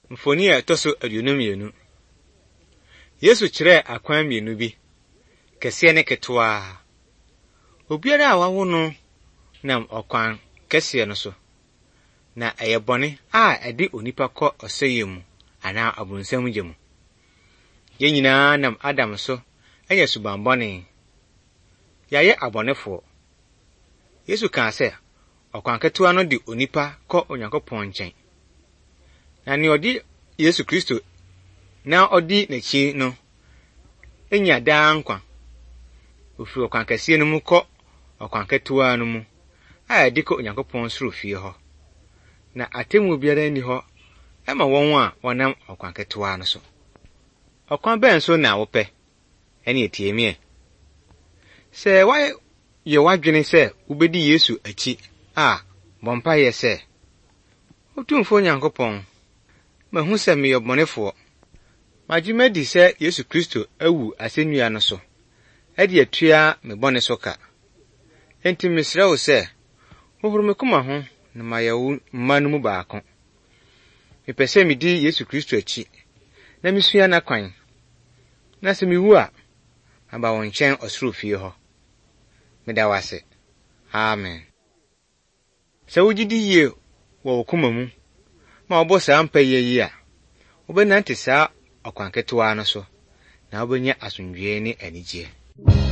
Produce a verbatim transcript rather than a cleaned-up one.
Mfoni a toso aduonu mmienu. Yesu kyerɛ akwan mmienu bi, kɛseɛ ne ketewa. Obiara a wawo no nam ɔkwan kɛseɛ no so, na ɛyɛ bɔne a ɛde onipa kɔ ɔsɛe mu anaa abonsam gye mu. Yɛn nyinaa nam Adam so ɛyɛ suban bɔne. Yɛayɛ abɔnefo. Yesu kaa sɛ, ɔkwan ketewa no de onipa kɔ Onyankopɔn nkyɛn. Na ne ɔde Yesu Kristo na ɔdi n'akyi no enya daa nkwa. Ofiri ɔkwan kɛseɛ no mu kɔ ɔkwan ketewa no mu a ɛde kɔ Onyankopɔn soro fie hɔ. Na atemu biara ni hɔ ɛma wɔn a wɔnam ɔkwan ketewa no so. Ɔkwan bɛn so na wopɛ? Ɛne etie me. Sɛ wayɛ yɛ wadwene sɛ wobedi Yesu akyi a bɔmpa yɛ sɛ, Otumfo Nyankopɔn, mahu sɛ meyɛ bɔnefo. Magye madi sɛ Yesu Kristo awu asennua no so, ɛde atua me bɔne so ka. Enti mesrɛ wo sɛ, hohoro me koma ho na mayɛ wo mma no mu baako. Mepɛ sɛ medi Yesu Kristo akyi, na misua n'akwan. Na sɛ miwu a, aba wo nkyɛn ɔsoro fie hɔ. Meda wo ase. Amen. Sɛ wogyidi yie wɔ wo koma mu, ma wɔbɔ saa mpa yi a, wobɛnante saa ɔkwan ketewa no so, na wobɛnya asomdwoe ne anigye.